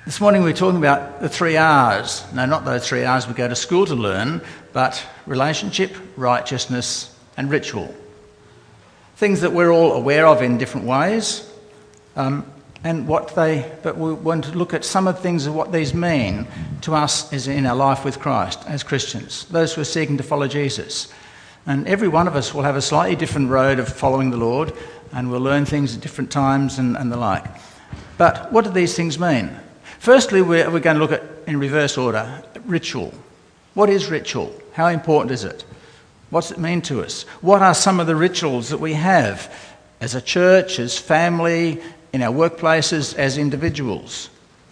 This morning we're talking about the 3 R's. No, not those 3 R's we go to school to learn, but relationship, righteousness and ritual. Things that we're all aware of in different ways, but we want to look at some of the things of what these mean to us as in our life with Christ as Christians, those who are seeking to follow Jesus. And every one of us will have a slightly different road of following the Lord, and we'll learn things at different times and the like. But what do these things mean? Firstly, we're going to look at, in reverse order, ritual. What is ritual? How important is it? What's it mean to us? What are some of the rituals that we have as a church, as family, in our workplaces, as individuals?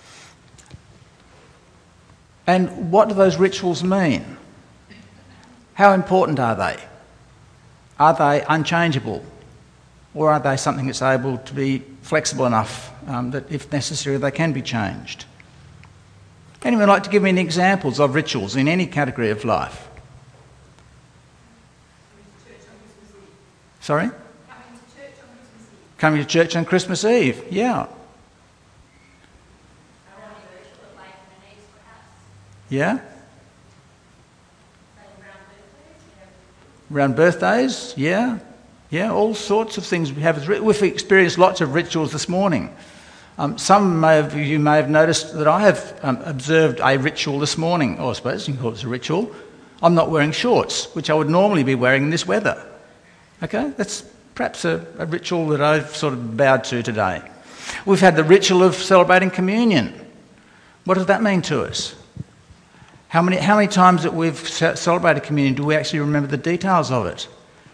And what do those rituals mean? How important are they? Are they unchangeable? Or are they something that's able to be flexible enough that if necessary they can be changed? Anyone like to give me any examples of rituals in any category of life? Sorry? Coming to church on Christmas Eve, yeah. Yeah? Around birthdays, yeah. Yeah, all sorts of things we have. We've experienced lots of rituals this morning. Some of you may have noticed that I have observed a ritual this morning. I suppose you can call it a ritual. I'm not wearing shorts, which I would normally be wearing in this weather. Okay, that's perhaps a ritual that I've sort of bowed to today. We've had the ritual of celebrating communion. What does that mean to us? How many times that we've celebrated communion do we actually remember the details of it?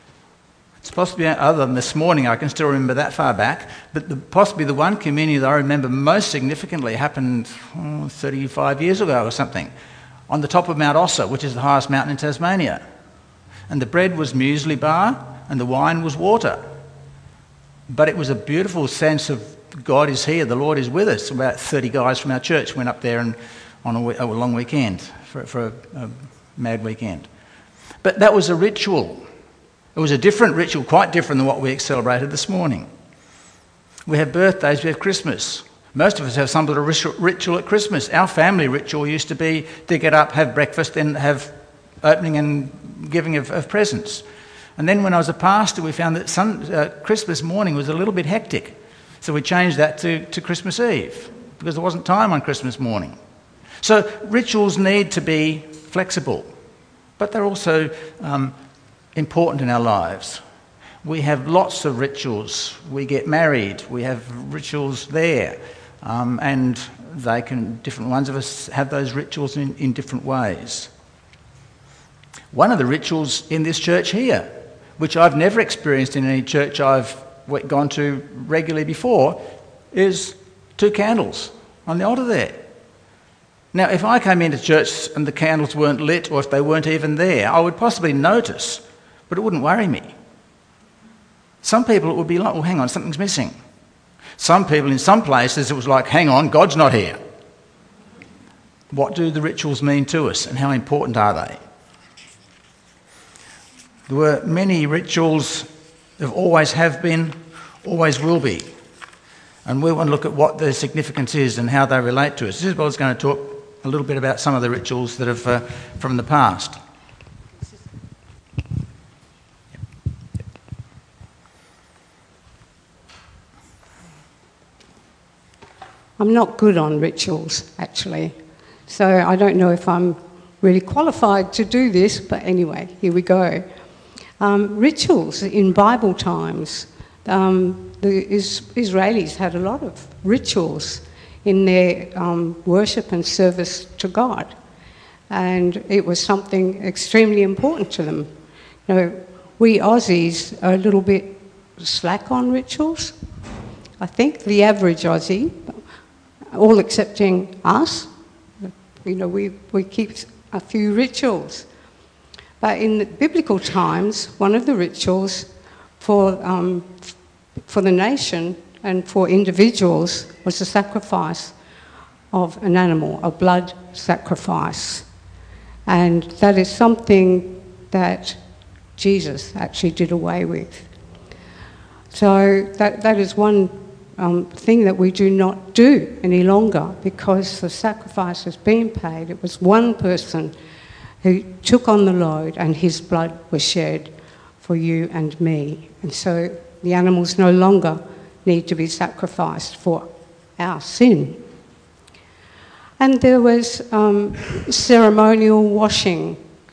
It's possibly, other than this morning, I can still remember that far back, but possibly the one communion that I remember most significantly happened 35 years ago or something, on the top of Mount Ossa, which is the highest mountain in Tasmania. And the bread was muesli bar and the wine was water. But it was a beautiful sense of God is here, the Lord is with us. About 30 guys from our church went up there and on a long weekend, for a mad weekend. But that was a ritual. It was a different ritual, quite different than what we celebrated this morning. We have birthdays, we have Christmas. Most of us have some sort of ritual at Christmas. Our family ritual used to be to get up, have breakfast, then have opening and giving of presents. And then when I was a pastor, we found that Christmas morning was a little bit hectic. So we changed that to Christmas Eve, because there wasn't time on Christmas morning. So rituals need to be flexible, but they're also important in our lives. We have lots of rituals. We get married, we have rituals there, and different ones of us have those rituals in different ways. One of the rituals in this church here, which I've never experienced in any church I've gone to regularly before, is 2 candles on the altar there. Now, if I came into church and the candles weren't lit, or if they weren't even there, I would possibly notice, but it wouldn't worry me. Some people it would be like, well, hang on, something's missing. Some people in some places it was like, hang on, God's not here. What do the rituals mean to us and how important are they? There were many rituals, there always have been, always will be. And we want to look at what their significance is and how they relate to us. Isabel's going to talk a little bit about some of the rituals that have from the past. I'm not good on rituals, actually, so I don't know if I'm really qualified to do this, but anyway, here we go. Rituals in Bible times, the Israelis had a lot of rituals in their worship and service to God, and it was something extremely important to them. You know, we Aussies are a little bit slack on rituals. I think the average Aussie, all excepting us, you know, we keep a few rituals. But in the biblical times, one of the rituals for the nation and for individuals was the sacrifice of an animal, a blood sacrifice. And that is something that Jesus actually did away with. So that is one thing that we do not do any longer because the sacrifice has been paid. It was one person who took on the load and his blood was shed for you and me. And so the animals no longer need to be sacrificed for our sin. And there was ceremonial washing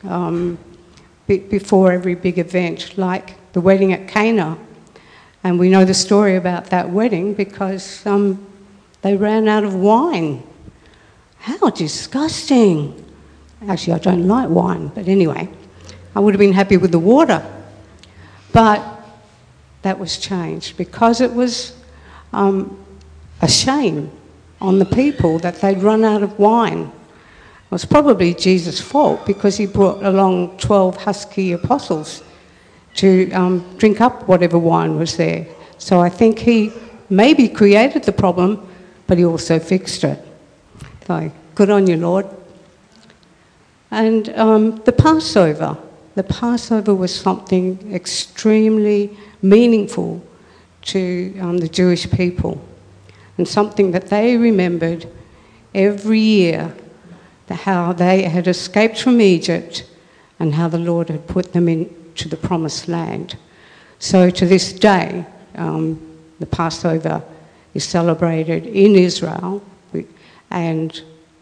before every big event, like the wedding at Cana. And we know the story about that wedding because they ran out of wine. How disgusting. Actually, I don't like wine, but anyway, I would have been happy with the water. But that was changed because it was a shame on the people that they'd run out of wine. It was probably Jesus' fault because he brought along 12 husky apostles to drink up whatever wine was there. So I think he maybe created the problem, but he also fixed it. So good on you, Lord. And the Passover. The Passover was something extremely meaningful to the Jewish people and something that they remembered every year, how they had escaped from Egypt and how the Lord had put them into the Promised Land. So to this day, the Passover is celebrated in Israel and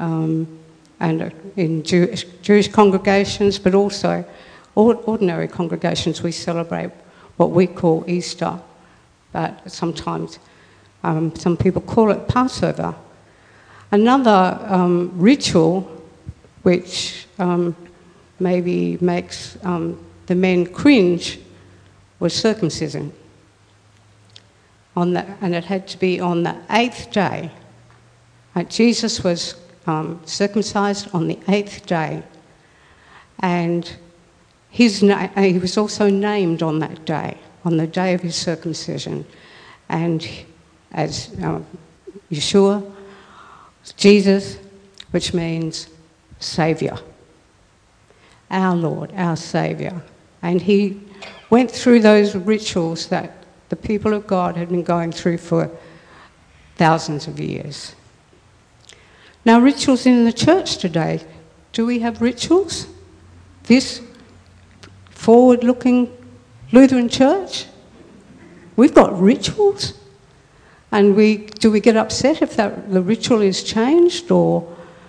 in Jewish congregations, but also ordinary congregations. We celebrate what we call Easter, but sometimes some people call it Passover. Another ritual which maybe makes the men cringe was circumcision. And it had to be on the 8th day. Jesus was circumcised on the 8th day, and he was also named on that day, on the day of his circumcision. And as Yeshua, Jesus, which means Saviour, our Lord, our Saviour. And he went through those rituals that the people of God had been going through for thousands of years. Now, rituals in the church today, do we have rituals? This forward-looking Lutheran church? We've got rituals? And do we get upset if the ritual is changed, or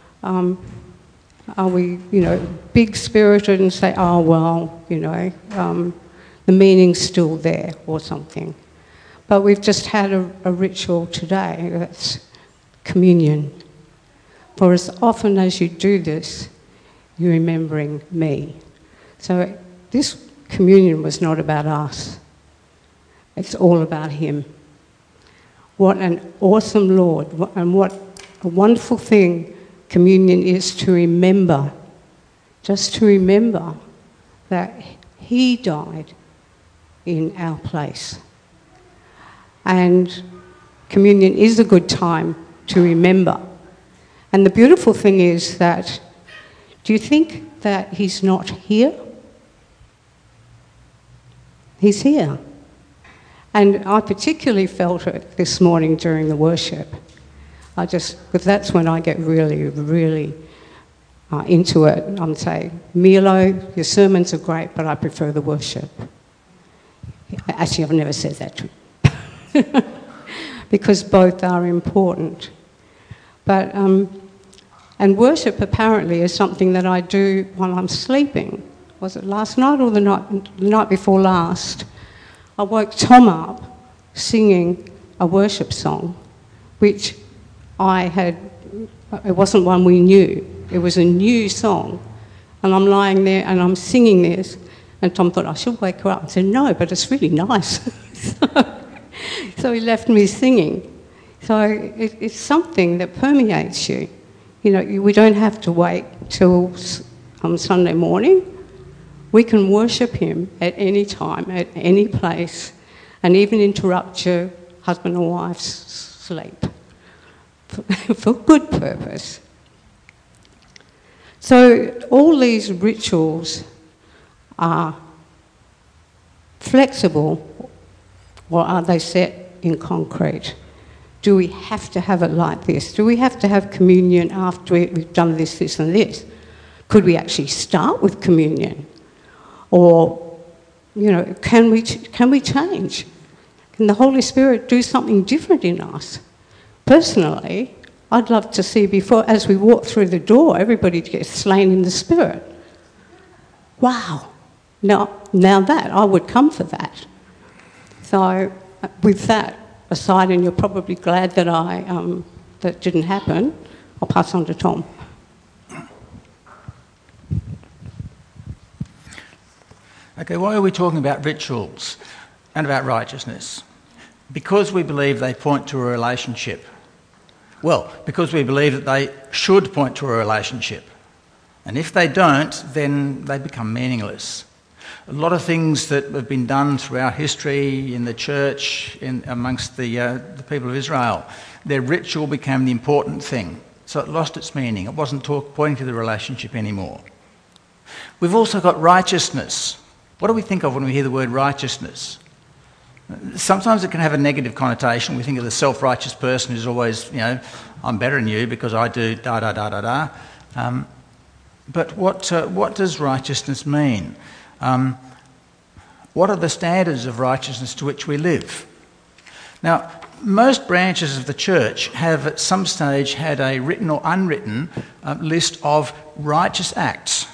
are we, big-spirited and say, oh, well, the meaning's still there or something? But we've just had a ritual today, that's communion. For as often as you do this, you're remembering me. So this communion was not about us. It's all about him. What an awesome Lord, and what a wonderful thing communion is to remember. Just to remember that he died in our place. And communion is a good time to remember. And the beautiful thing is that, do you think that he's not here? He's here. And I particularly felt it this morning during the worship. Because that's when I get really, really into it. I'm saying, Milo, your sermons are great, but I prefer the worship. Actually, I've never said that to him. Because both are important. But, and worship apparently is something that I do while I'm sleeping. Was it last night or the night before last? I woke Tom up singing a worship song, which it wasn't one we knew. It was a new song. And I'm lying there and I'm singing this, and Tom thought, I should wake her up. I said, no, but it's really nice. So he left me singing. So it's something that permeates you. We don't have to wait till Sunday morning. We can worship him at any time, at any place, and even interrupt your husband or wife's sleep for good purpose. So all these rituals are flexible, or are they set in concrete? do we have to have it like this? Do we have to have communion after we've done this, this and this? Could we actually start with communion? Or, you know, can we change? Can the Holy Spirit do something different in us? Personally, I'd love to see before, as we walk through the door, everybody gets slain in the Spirit. Wow. Now that, I would come for that. So, with that aside, and you're probably glad that that didn't happen, I'll pass on to Tom. Okay, why are we talking about rituals and about righteousness? Because we believe they point to a relationship. Well, because we believe that they should point to a relationship. And if they don't, then they become meaningless. A lot of things that have been done throughout history in the church, amongst the people of Israel, their ritual became the important thing. So it lost its meaning. It wasn't pointing to the relationship anymore. We've also got righteousness. What do we think of when we hear the word righteousness? Sometimes it can have a negative connotation. We think of the self-righteous person who's always, you know, I'm better than you because I do da-da-da-da-da. But what does righteousness mean? What are the standards of righteousness to which we live? Now, most branches of the church have at some stage had a written or unwritten list of righteous acts,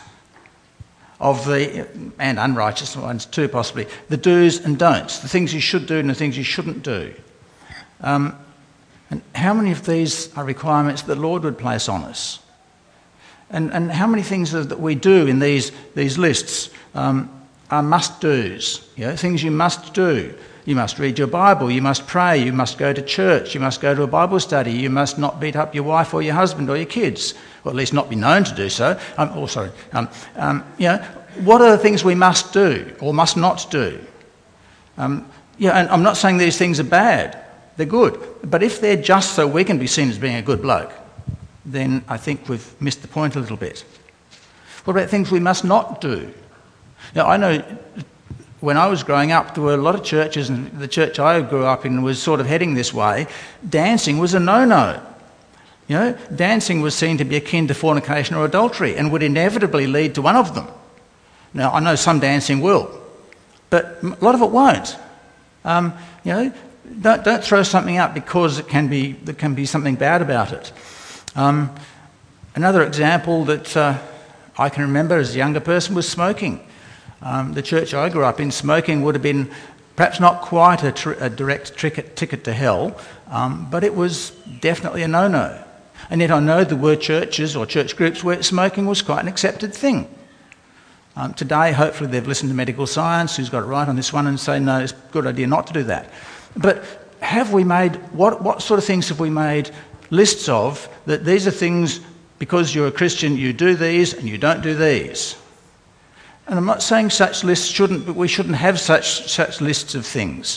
and unrighteous ones too possibly, the do's and don'ts, the things you should do and the things you shouldn't do. And how many of these are requirements that the Lord would place on us? And how many things that we do in these lists are must-dos, you know, things you must do. You must read your Bible, you must pray, you must go to church, you must go to a Bible study, you must not beat up your wife or your husband or your kids, or at least not be known to do so. You know, what are the things we must do or must not do? And I'm not saying these things are bad, they're good, but if they're just so we can be seen as being a good bloke, then I think we've missed the point a little bit. What about things we must not do? Now, I know when I was growing up, there were a lot of churches, and the church I grew up in was sort of heading this way. Dancing was a no-no. You know, dancing was seen to be akin to fornication or adultery and would inevitably lead to one of them. Now, I know some dancing will, but a lot of it won't. You know, don't throw something out because there can be something bad about it. Another example that I can remember as a younger person was smoking. The church I grew up in, smoking would have been perhaps not quite a direct ticket to hell, but it was definitely a no-no. And yet I know there were churches or church groups where smoking was quite an accepted thing. Today, hopefully they've listened to medical science, who's got it right on this one, and say, no, it's a good idea not to do that. But have we made, what sort of things have we made lists of, that these are things, because you're a Christian, you do these and you don't do these? And I'm not saying such lists shouldn't, but we shouldn't have such lists of things.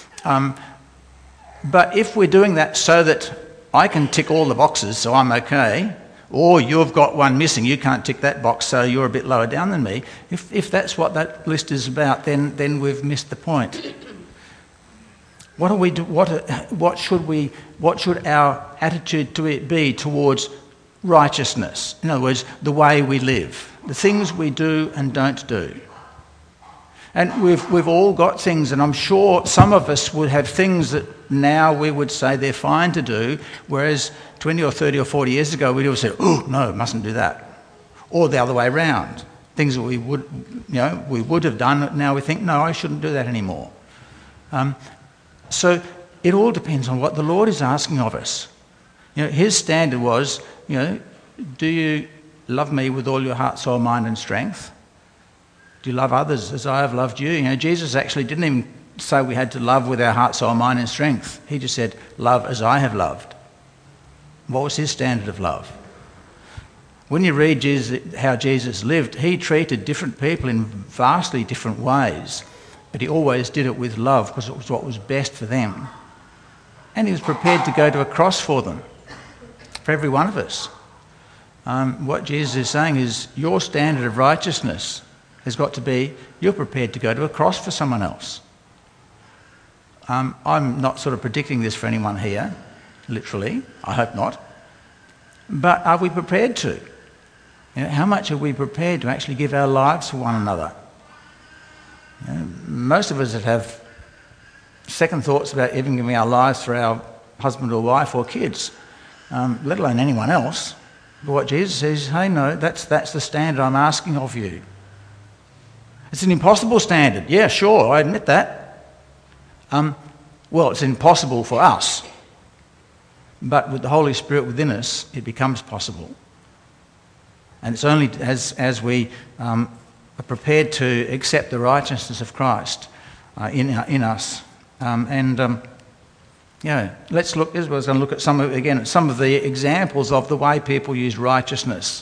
But if we're doing that so that I can tick all the boxes so I'm okay, or you've got one missing, you can't tick that box so you're a bit lower down than me, if that's what that list is about, then we've missed the point. What do we do? What should our attitude to it be towards righteousness? In other words, the way we live, the things we do and don't do. And we've all got things, and I'm sure some of us would have things that now we would say they're fine to do, whereas 20 or 30 or 40 years ago we'd all say, oh, no, mustn't do that. Or the other way around. Things that we would have done, now we think, no, I shouldn't do that anymore. So it all depends on what the Lord is asking of us. You know, his standard was, you know, do you love me with all your heart, soul, mind and strength? Do you love others as I have loved you? You know, Jesus actually didn't even say we had to love with our heart, soul, mind and strength. He just said, love as I have loved. What was his standard of love? When you read how Jesus lived, he treated different people in vastly different ways, but he always did it with love because it was what was best for them. And he was prepared to go to a cross for them, for every one of us. What Jesus is saying is your standard of righteousness has got to be you're prepared to go to a cross for someone else. I'm not sort of predicting this for anyone here, literally. I hope not. But are we prepared to? How much are we prepared to actually give our lives for one another? Most of us that have second thoughts about even giving our lives for our husband or wife or kids, let alone anyone else. But what Jesus says, hey, no, that's the standard I'm asking of you. It's an impossible standard. Yeah, sure, I admit that. Well, it's impossible for us. But with the Holy Spirit within us, it becomes possible. And it's only as we are prepared to accept the righteousness of Christ in us. Let's look, as well as going to look at some of the examples of the way people use righteousness.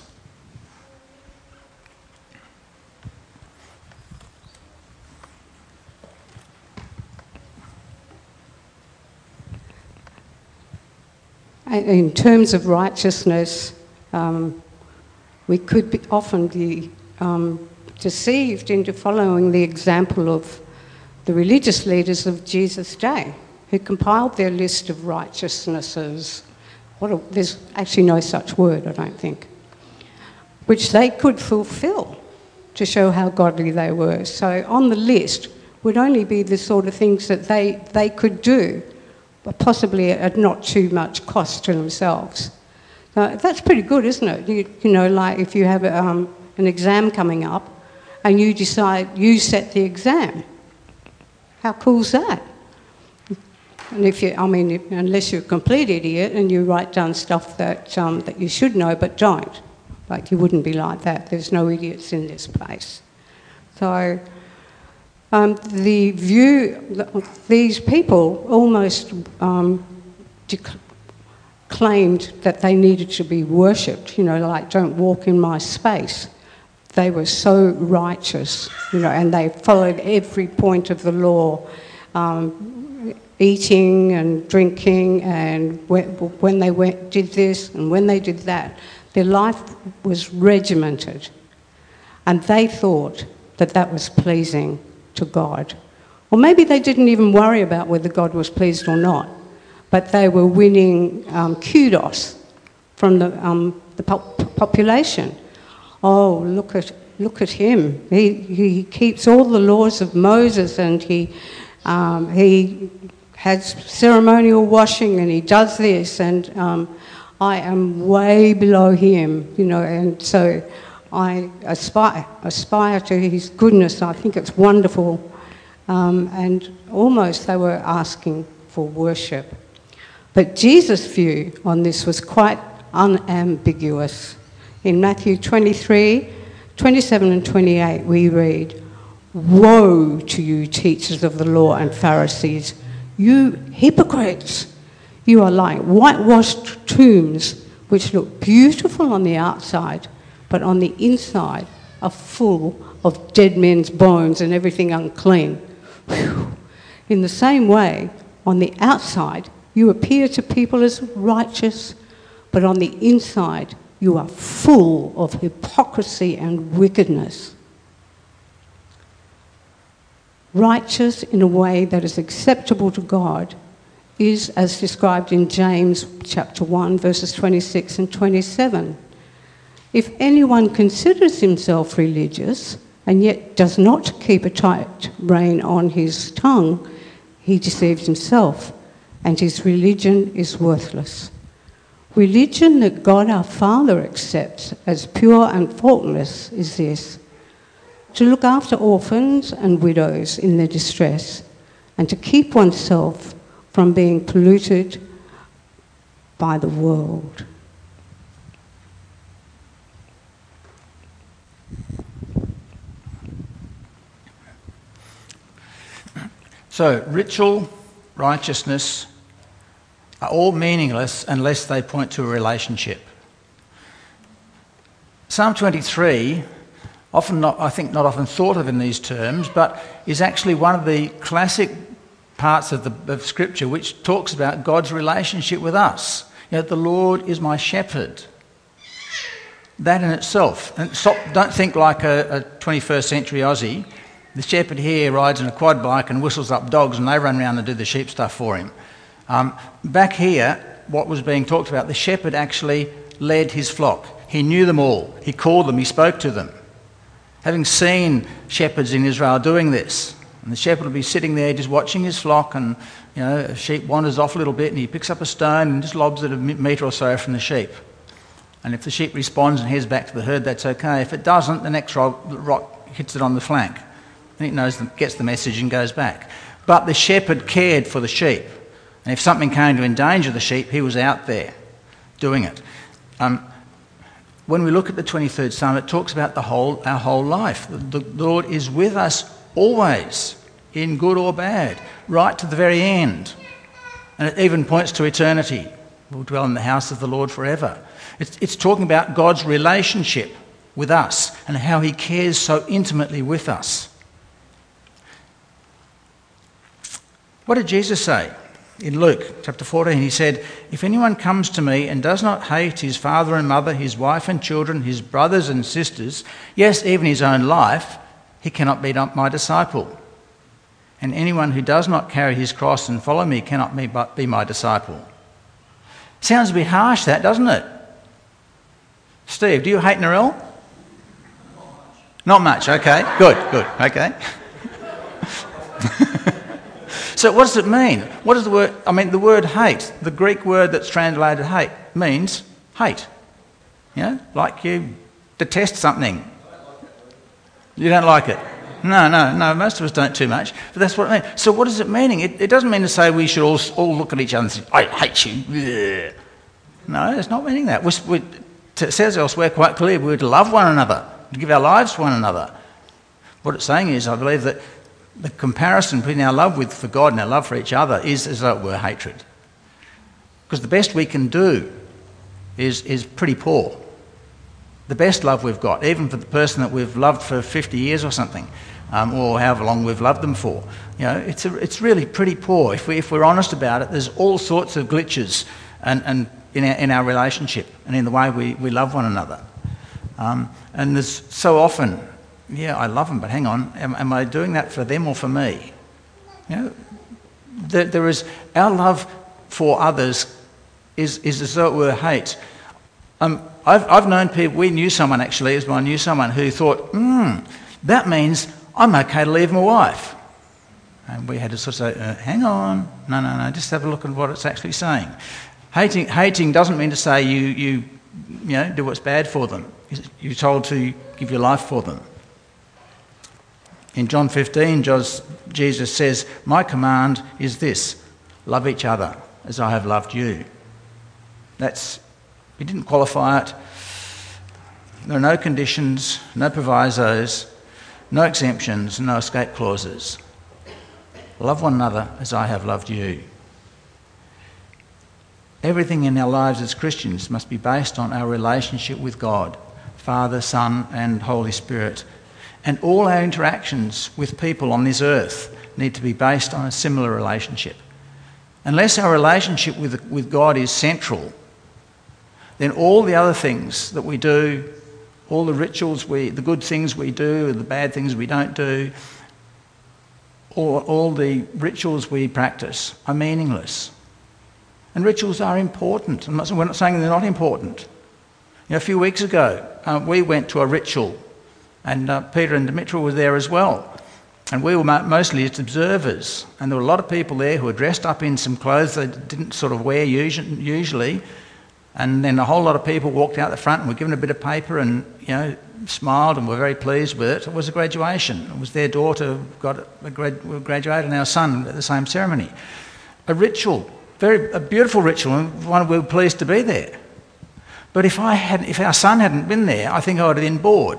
In terms of righteousness, we could often be deceived into following the example of the religious leaders of Jesus' day, who compiled their list of righteousnesses. There's actually no such word, I don't think, which they could fulfill to show how godly they were. So on the list would only be the sort of things that they could do, but possibly at not too much cost to themselves. That's pretty good, isn't it? You know, like if you have an exam coming up and you decide you set the exam. How cool's that? And unless you're a complete idiot and you write down stuff that you should know but don't, like you wouldn't be like that. There's no idiots in this place. So the view, these people almost claimed that they needed to be worshipped, like don't walk in my space. They were so righteous, and they followed every point of the law, eating and drinking, and when they did this and when they did that. Their life was regimented, and they thought that was pleasing to God. Or maybe they didn't even worry about whether God was pleased or not, but they were winning kudos from the population. Oh, look at him. He keeps all the laws of Moses, and he has ceremonial washing, and he does this, and I am way below him, and so I aspire to his goodness. I think it's wonderful. And almost they were asking for worship. But Jesus' view on this was quite unambiguous. In Matthew 23, 27 and 28, we read, "Woe to you, teachers of the law and Pharisees, you hypocrites! You are like whitewashed tombs, which look beautiful on the outside, but on the inside are full of dead men's bones and everything unclean." Whew. In the same way, on the outside, you appear to people as righteous, but on the inside, you are full of hypocrisy and wickedness. Righteous in a way that is acceptable to God is as described in James chapter 1, verses 26 and 27. If anyone considers himself religious and yet does not keep a tight rein on his tongue, he deceives himself, and his religion is worthless. Religion that God our Father accepts as pure and faultless is this: to look after orphans and widows in their distress, and to keep oneself from being polluted by the world. So, ritual, righteousness are all meaningless unless they point to a relationship. Psalm 23, not often thought of in these terms, but is actually one of the classic parts of Scripture which talks about God's relationship with us. The Lord is my shepherd. That in itself, and don't think like a 21st century Aussie. The shepherd here rides on a quad bike and whistles up dogs and they run around and do the sheep stuff for him. Back here, what was being talked about, the shepherd actually led his flock. He knew them all. He called them. He spoke to them. Having seen shepherds in Israel doing this, and the shepherd will be sitting there just watching his flock, and a sheep wanders off a little bit and he picks up a stone and just lobs it a metre or so from the sheep. And if the sheep responds and heads back to the herd, that's okay. If it doesn't, the next rock hits it on the flank. And it knows, gets the message and goes back. But the shepherd cared for the sheep. And if something came to endanger the sheep, he was out there doing it. When we look at the 23rd Psalm, it talks about our whole life. The Lord is with us always, in good or bad, right to the very end. And it even points to eternity. We'll dwell in the house of the Lord forever. It's talking about God's relationship with us and how he cares so intimately with us. What did Jesus say? In Luke chapter 14, he said, "If anyone comes to me and does not hate his father and mother, his wife and children, his brothers and sisters, yes, even his own life, he cannot be my disciple. And anyone who does not carry his cross and follow me cannot be my disciple." Sounds a bit harsh, that, doesn't it? Steve, do you hate Narelle? Not much, okay. Good, okay. So what does it mean? What is the word? I mean, the word hate, the Greek word that's translated hate, means hate. Like you detest something. You don't like it. No, most of us don't too much. But that's what it means. So what is it meaning? It doesn't mean to say we should all look at each other and say, "I hate you." Bleh. No, it's not meaning that. It says elsewhere quite clearly we're to love one another, to give our lives to one another. What it's saying is, I believe that the comparison between our love for God and our love for each other is as though it were hatred. Because the best we can do is pretty poor. The best love we've got, even for the person that we've loved for 50 years or something, or however long we've loved them for, it's really pretty poor. If we're honest about it, there's all sorts of glitches and in our relationship and in the way we love one another. And there's so often, I love them, but hang on, am I doing that for them or for me? There is, our love for others is as though it were hate. I've known people, I knew someone who thought, that means I'm okay to leave my wife. And we had to sort of say, hang on, no, just have a look at what it's actually saying. Hating doesn't mean to say you do what's bad for them. You're told to give your life for them. In John 15, Jesus says, "My command is this, love each other as I have loved you." He didn't qualify it. There are no conditions, no provisos, no exemptions, no escape clauses. Love one another as I have loved you. Everything in our lives as Christians must be based on our relationship with God, Father, Son, and Holy Spirit. And all our interactions with people on this earth need to be based on a similar relationship. Unless our relationship with God is central, then all the other things that we do, all the rituals, the good things we do, and the bad things we don't do, all the rituals we practice are meaningless. And rituals are important. We're not saying they're not important. A few weeks ago, we went to a ritual, and Peter and Dimitra were there as well. And we were mostly just observers. And there were a lot of people there who were dressed up in some clothes they didn't sort of wear usually. And then a whole lot of people walked out the front and were given a bit of paper and, smiled and were very pleased with it. It was a graduation. It was their daughter graduated and our son at the same ceremony. A ritual, a beautiful ritual, and one we were pleased to be there. But if our son hadn't been there, I think I would have been bored.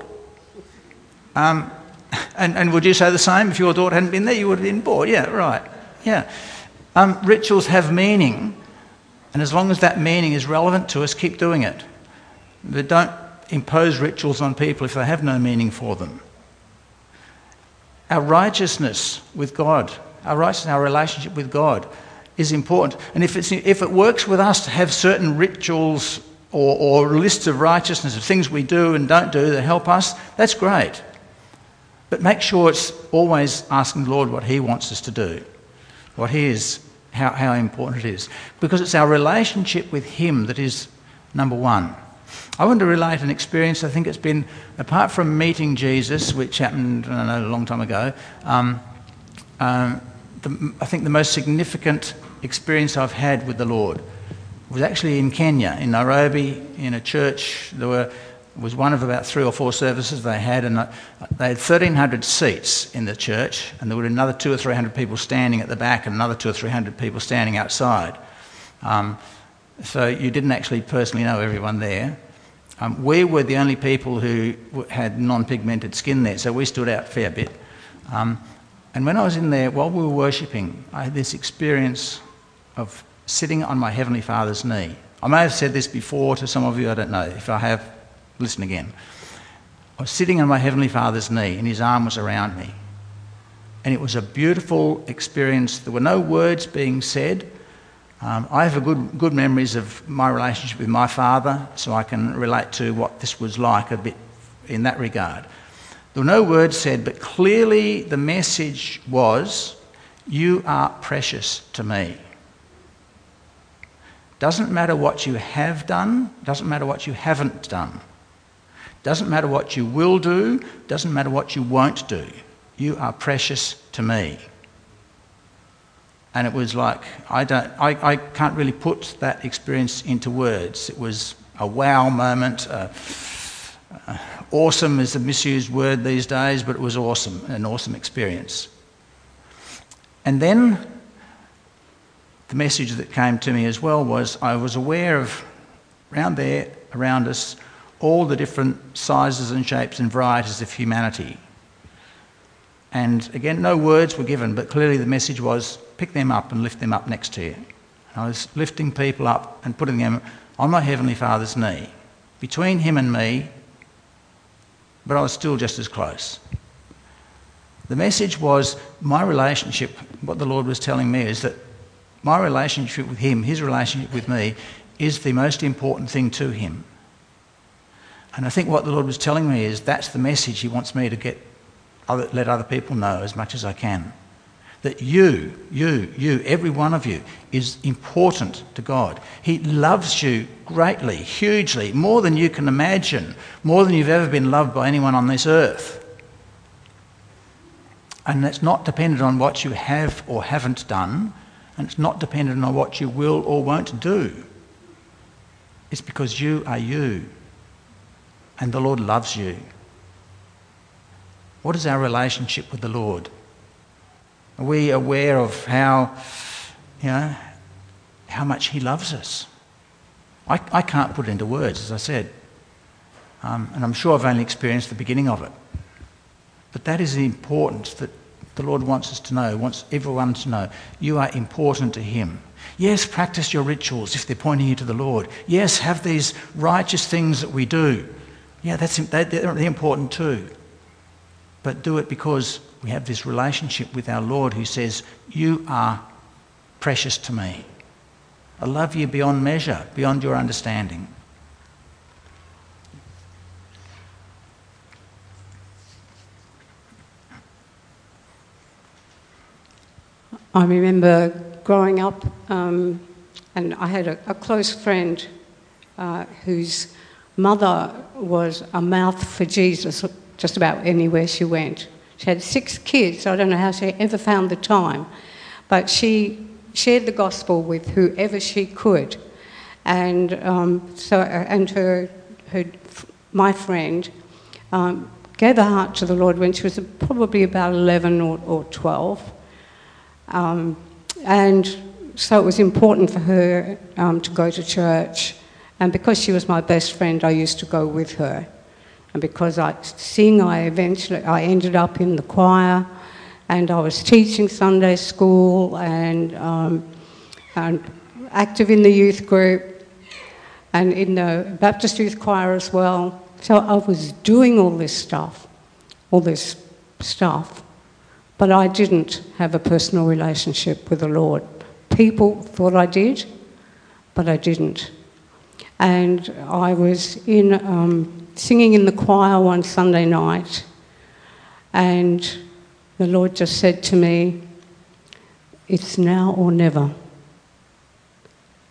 And would you say the same? If your daughter hadn't been there, you would have been bored. Yeah, right. Yeah. Rituals have meaning, and as long as that meaning is relevant to us, keep doing it. But don't impose rituals on people if they have no meaning for them. Our righteousness with God, our relationship with God is important. And if it works with us to have certain rituals or lists of righteousness of things we do and don't do that help us, that's great. But make sure it's always asking the Lord what he wants us to do, what he is how important it is. Because it's our relationship with him that is number one. I want to relate an experience. I think it's been, apart from meeting Jesus, which happened, I don't know, a long time ago, I think the most significant experience I've had with the Lord was actually in Kenya, in Nairobi, in a church. Was one of about 3 or 4 services they had, and they had 1,300 seats in the church, and there were another 200 or 300 people standing at the back and another 200 or 300 people standing outside. So you didn't actually personally know everyone there. We were the only people who had non-pigmented skin there, so we stood out a fair bit. And when I was in there, while we were worshipping, I had this experience of sitting on my Heavenly Father's knee. I may have said this before to some of you, I don't know. If I have, listen again. I was sitting on my Heavenly Father's knee and his arm was around me. And it was a beautiful experience. There were no words being said. I have good memories of my relationship with my father, so I can relate to what this was like a bit in that regard. There were no words said, but clearly the message was, you are precious to me. Doesn't matter what you have done, doesn't matter what you haven't done. Doesn't matter what you will do, doesn't matter what you won't do. You are precious to me. And it was like, I can't really put that experience into words. It was a wow moment. Awesome is a misused word these days, but it was awesome, an awesome experience. And then the message that came to me as well was, I was aware of, around us, all the different sizes and shapes and varieties of humanity. And again, no words were given, but clearly the message was, pick them up and lift them up next to you. And I was lifting people up and putting them on my Heavenly Father's knee, between him and me, but I was still just as close. The message was, my relationship, what the Lord was telling me is that my relationship with him, his relationship with me, is the most important thing to him. And I think what the Lord was telling me is that's the message he wants me to let other people know as much as I can. That you, every one of you, is important to God. He loves you greatly, hugely, more than you can imagine, more than you've ever been loved by anyone on this earth. And it's not dependent on what you have or haven't done, and it's not dependent on what you will or won't do. It's because you are you, and the Lord loves you. What is our relationship with the Lord? Are we aware of how much he loves us? I can't put it into words, as I said. And I'm sure I've only experienced the beginning of it. But that is the importance that the Lord wants us to know, wants everyone to know. You are important to him. Yes, practice your rituals if they're pointing you to the Lord. Yes, have these righteous things that we do. Yeah, they're important too. But do it because we have this relationship with our Lord who says, you are precious to me. I love you beyond measure, beyond your understanding. I remember growing up and I had a close friend whose mother was a mouth for Jesus just about anywhere she went. She had 6 kids. I don't know how she ever found the time. But she shared the gospel with whoever she could. And my friend gave her heart to the Lord when she was probably about 11 or 12. And so it was important for her to go to church. And because she was my best friend, I used to go with her. And because I ended up in the choir, and I was teaching Sunday school and active in the youth group and in the Baptist Youth Choir as well. So I was doing all this stuff, but I didn't have a personal relationship with the Lord. People thought I did, but I didn't. And I was singing in the choir one Sunday night, and the Lord just said to me, it's now or never.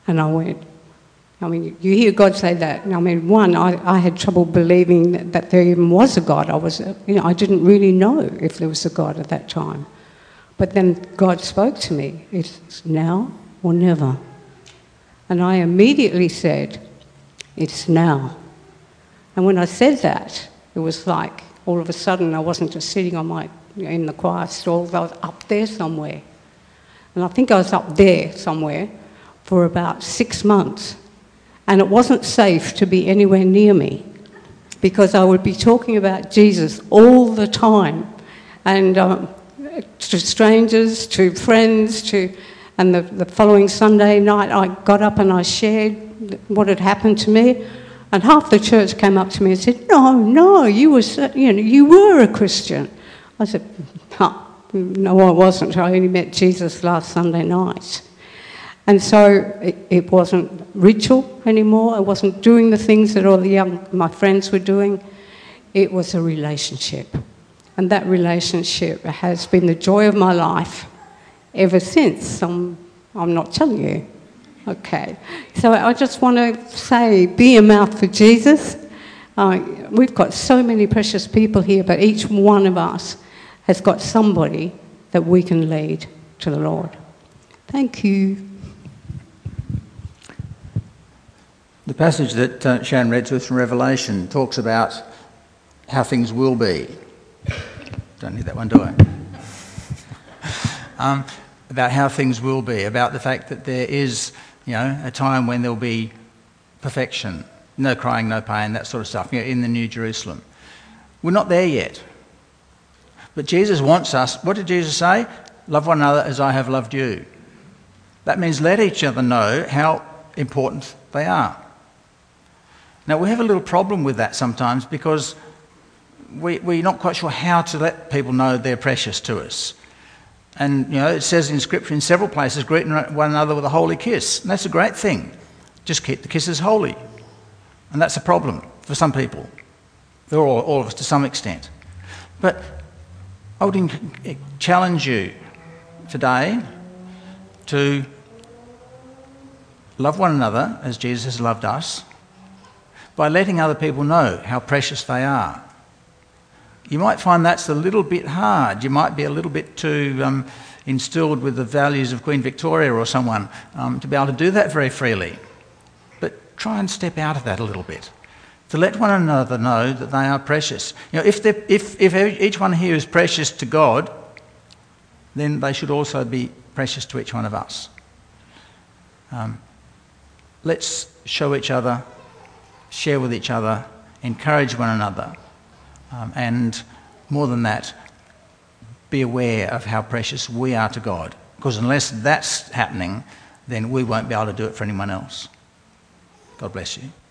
And I went, I mean, you hear God say that. I mean, I had trouble believing that there even was a God. I didn't really know if there was a God at that time. But then God spoke to me. It's now or never. And I immediately said, it's now. And when I said that, it was like all of a sudden I wasn't just sitting in the choir stall, I was up there somewhere. And I think I was up there somewhere for about 6 months. And it wasn't safe to be anywhere near me because I would be talking about Jesus all the time. And to strangers, to friends, and the following Sunday night I got up and I shared what had happened to me. And half the church came up to me and said, no, you were a Christian. I said, no, I wasn't. I only met Jesus last Sunday night. And so it wasn't ritual anymore. I wasn't doing the things that all my friends were doing. It was a relationship. And that relationship has been the joy of my life ever since. I'm not telling you. Okay. So I just want to say, be a mouth for Jesus. We've got so many precious people here, but each one of us has got somebody that we can lead to the Lord. Thank you. The passage that Sharon read to us from Revelation talks about how things will be. Don't need that one, do I? About how things will be, about the fact that there is, a time when there'll be perfection, no crying, no pain, that sort of stuff, in the New Jerusalem. We're not there yet. But Jesus wants us, what did Jesus say? Love one another as I have loved you. That means let each other know how important they are. Now, we have a little problem with that sometimes because we're not quite sure how to let people know they're precious to us. And, it says in Scripture in several places, greet one another with a holy kiss. And that's a great thing. Just keep the kisses holy. And that's a problem for some people. For all of us to some extent. But I would challenge you today to love one another as Jesus has loved us by letting other people know how precious they are. You might find that's a little bit hard. You might be a little bit too instilled with the values of Queen Victoria or someone to be able to do that very freely. But try and step out of that a little bit. To let one another know that they are precious. If each one here is precious to God, then they should also be precious to each one of us. Let's show each other, share with each other, encourage one another. And more than that, be aware of how precious we are to God. Because unless that's happening, then we won't be able to do it for anyone else. God bless you.